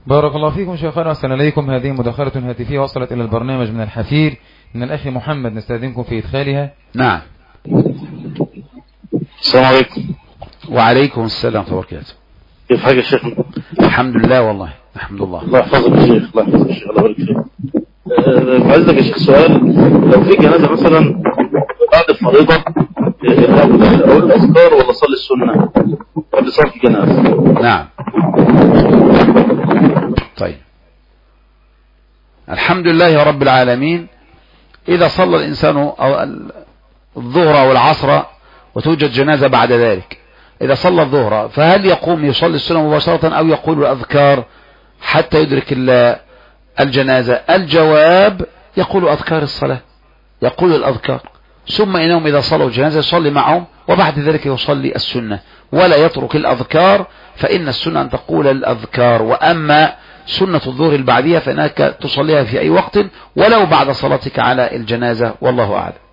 بارك الله فيكم شيخنا، أحسن إليكم. هذه مداخلة هاتفية وصلت إلى البرنامج من الحفير من الأخ محمد، نستأذنكم في إدخالها. نعم. السلام عليكم. وعليكم السلام ورحمة الله وبركاته. كيف حالك يا شيخنا؟ الحمد لله والله، الحمد لله. الله يحفظك يا شيخ، الله يحفظك يا شيخ، الله يبارك فيك. بعزك يا شيخ سؤال، لو في جنازة مثلا بعد الفريضة أقول الأذكار ولا صلي السنة قبل صلاة الجنازة؟ نعم. طيب، الحمد لله رب العالمين. إذا صلى الإنسان الظهر والعصر وتوجد جنازة بعد ذلك، إذا صلى الظهر فهل يقوم يصلي السنة مباشرة أو يقول الأذكار حتى يدرك الجنازة؟ الجواب يقول أذكار الصلاة، يقول الأذكار، ثم إنهم إذا صلوا الجنازة يصلي معهم وبعد ذلك يصلي السنة، ولا يترك الأذكار، فإن السنة أن تقول الأذكار. وأما سنة الظهر البعدية فإنك تصليها في أي وقت ولو بعد صلاتك على الجنازة، والله أعلم.